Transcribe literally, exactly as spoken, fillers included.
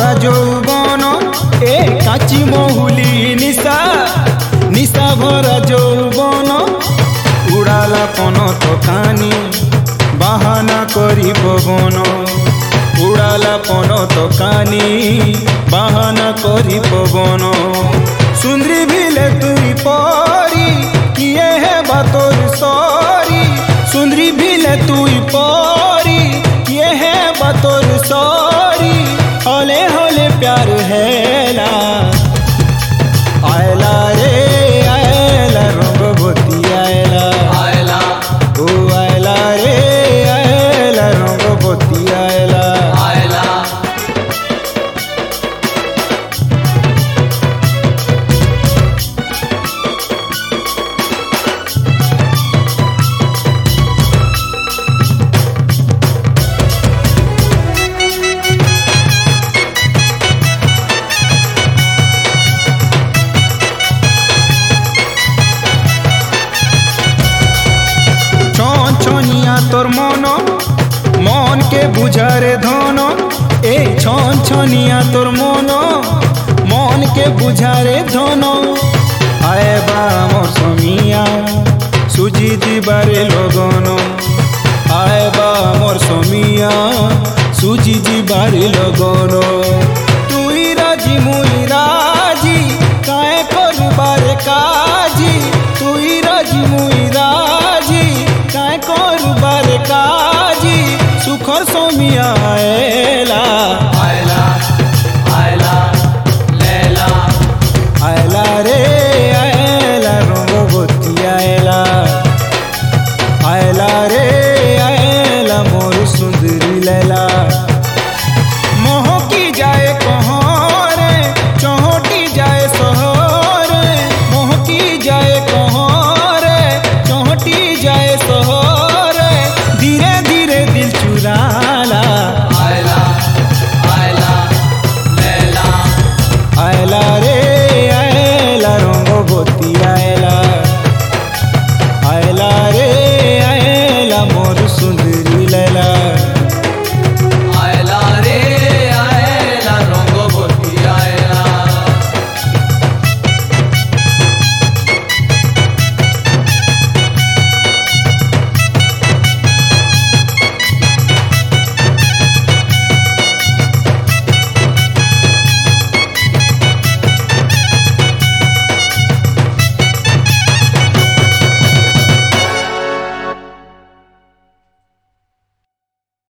ভরা যৌবন এ কাচি মহুলি নিশা নিশা ভরা যৌবন উড়ালা পনত কানি বাহানা করি পবন উড়ালা পনত কানি বাহানা করি পবন সুন্দরী ভিলে তুই পরি কিয়ে হেবা তোর সরি সুন্দরী ভিলে তুই পরি কিয়ে হেবা তোর সরি হলে হলে প্যার হেলা आयला रे आयला रंगवती आयला आयला ओ आयला रे आयला रंगवती आयला आयला ছনিয়া তোর মন মন কে বুঝারে ধন এ ছন ছনিয়া তোর মন মন কে বুঝারে ধন আয়বা মোর সমিয়া সুজি দিবারে লগন আয়বা মোর সমিয়া সুজি দিবারে লগন তুই রাজি মুই রাজি কায়ে করবারে কাজি তুই রাজি মুই রাজি কায়ে করবারে কাজি সুখর সমিয়া আয়লা आयला आयला लैला आयला रे आयला रंगवती आयला आयला रे